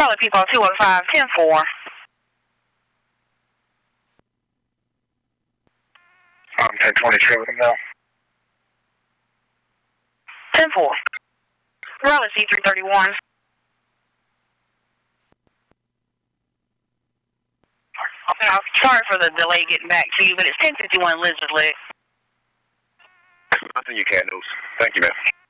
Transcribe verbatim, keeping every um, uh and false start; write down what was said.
Charlie people two one five, ten four. I'm ten twenty-two with him now. ten four. Raleigh C three thirty-one. Now, sorry for the delay getting back to you, but it's ten fifty-one Lizard Leg. Nothing you can't do. Thank you, man.